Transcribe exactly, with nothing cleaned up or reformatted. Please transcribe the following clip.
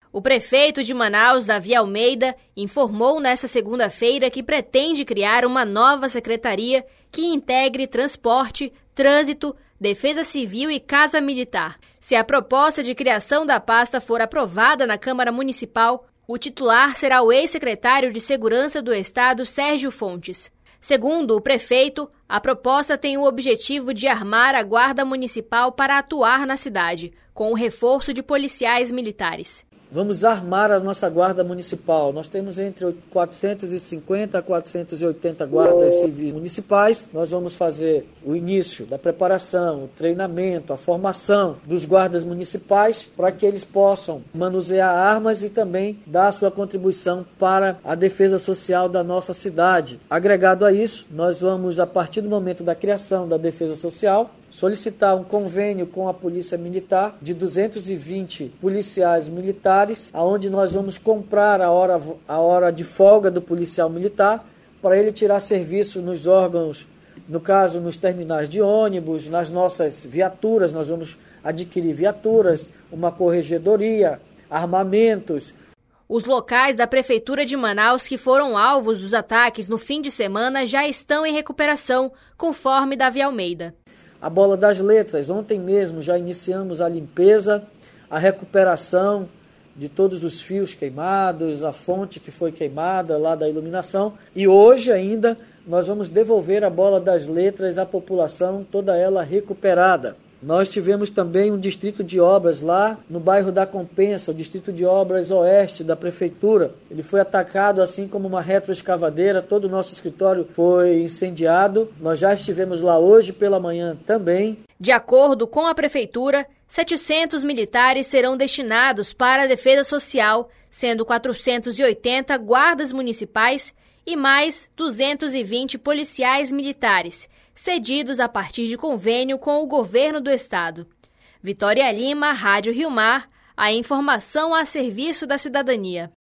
O prefeito de Manaus, Davi Almeida, informou nesta segunda-feira que pretende criar uma nova secretaria que integre transporte, trânsito, defesa civil e casa militar. Se a proposta de criação da pasta for aprovada na Câmara Municipal, o titular será o ex-secretário de Segurança do Estado, Sérgio Fontes. Segundo o prefeito, a proposta tem o objetivo de armar a Guarda Municipal para atuar na cidade, com o reforço de policiais militares. Vamos armar a nossa Guarda Municipal. Nós temos entre quatrocentos e cinquenta a quatrocentos e oitenta guardas civis municipais. Nós vamos fazer o início da preparação, o treinamento, a formação dos guardas municipais para que eles possam manusear armas e também dar a sua contribuição para a defesa social da nossa cidade. Agregado a isso, nós vamos, a partir do momento da criação da defesa social, solicitar um convênio com a Polícia Militar de duzentos e vinte policiais militares, aonde nós vamos comprar a hora, a hora de folga do policial militar para ele tirar serviço nos órgãos, no caso nos terminais de ônibus, nas nossas viaturas, nós vamos adquirir viaturas, uma corregedoria, armamentos. Os locais da Prefeitura de Manaus que foram alvos dos ataques no fim de semana já estão em recuperação, conforme Davi Almeida. A Bola das Letras, ontem mesmo já iniciamos a limpeza, a recuperação de todos os fios queimados, a fonte que foi queimada lá da iluminação. E hoje ainda nós vamos devolver a Bola das Letras à população, toda ela recuperada. Nós tivemos também um distrito de obras lá no bairro da Compensa, o distrito de obras oeste da prefeitura. Ele foi atacado assim como uma retroescavadeira, todo o nosso escritório foi incendiado. Nós já estivemos lá hoje pela manhã também. De acordo com a prefeitura, setecentos militares serão destinados para a defesa social, sendo quatrocentos e oitenta guardas municipais e mais duzentos e vinte policiais militares, cedidos a partir de convênio com o governo do estado. Vitória Lima, Rádio Rio Mar, a informação a serviço da cidadania.